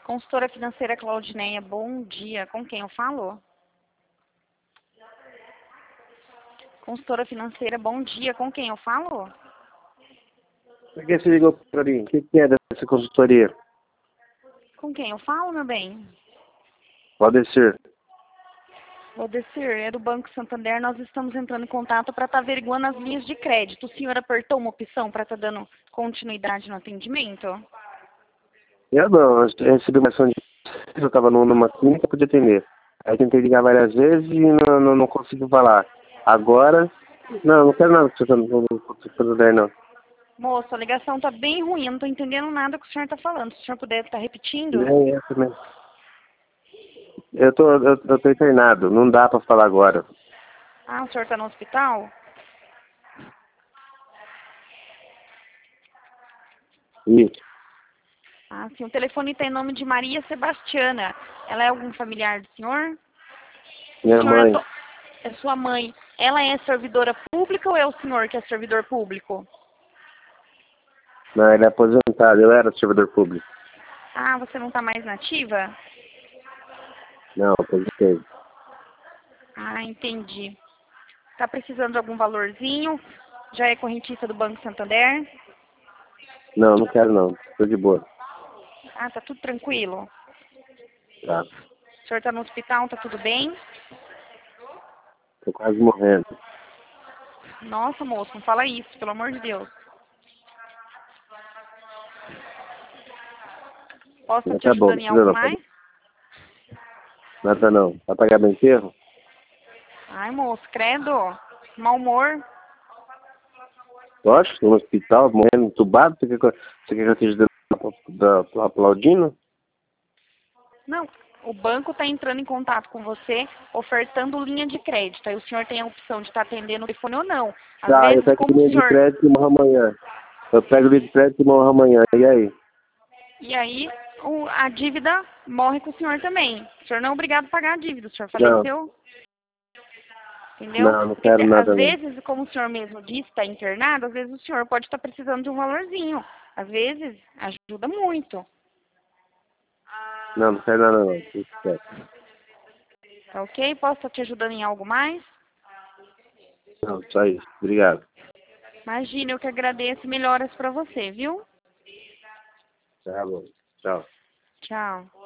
Consultora financeira Claudineia, bom dia. Com quem eu falo? Consultora financeira, bom dia. Com quem eu falo? Por que você ligou para mim? O que é dessa consultoria? Com quem eu falo, meu bem? Pode ser. Odecir, é do Banco Santander. Nós estamos entrando em contato para estar averiguando as linhas de crédito. O senhor apertou uma opção para estar dando continuidade no atendimento? Eu não, eu recebi uma ação de... Eu estava numa clínica para atender. Aí tentei ligar várias vezes e não consegui falar. Agora, não quero nada que você está não. Moço, a ligação tá bem ruim. Eu não tô entendendo nada que o senhor tá falando. Se o senhor puder estar repetindo. Nem essa mesmo. Eu tô internado, não dá para falar agora. Ah, o senhor tá no hospital? Isso, Ah, sim. O telefone tá em nome de Maria Sebastiana. Ela é algum familiar do senhor? O minha senhor mãe. é sua mãe. Ela é servidora pública ou é o senhor que é servidor público? Não, ele é aposentado, eu era servidor público. Ah, você não tá mais nativa? Não, aposentei. Ah, entendi. Tá precisando de algum valorzinho? Já é correntista do Banco Santander? Não quero não, tô de boa. Ah, tá tudo tranquilo? Tá, O senhor tá no hospital, tá tudo bem? tô quase morrendo. Nossa, moço, não fala isso, pelo amor de Deus. Posso estar Mas te tá bom, não ajudando em precisa algo não. mais? Nada não. Vai pagar meu enterro? Ai, moço, credo. Mau humor. Lógico, tô no hospital, morrendo entubado. Você quer que eu esteja aplaudindo? Não, o banco está entrando em contato com você, ofertando linha de crédito. Aí o senhor tem a opção de estar atendendo o telefone ou não. Às Tá, eu vezes, pego como o linha de senhor... crédito e morro amanhã. Eu pego linha de crédito e morro amanhã. E aí? E aí, a dívida morre com o senhor também. O senhor não é obrigado a pagar a dívida. O senhor Não, faleceu, entendeu? não Porque, quero às nada não. vezes, como o senhor mesmo disse, está internado, às vezes o senhor pode estar precisando de um valorzinho. Às vezes, ajuda muito. Não quero nada não. Isso é. Tá ok? Posso estar te ajudando em algo mais? Não, só isso. Obrigado. Imagina, eu que agradeço. Melhoras para você, viu? Tá bom. Tchau. Tchau.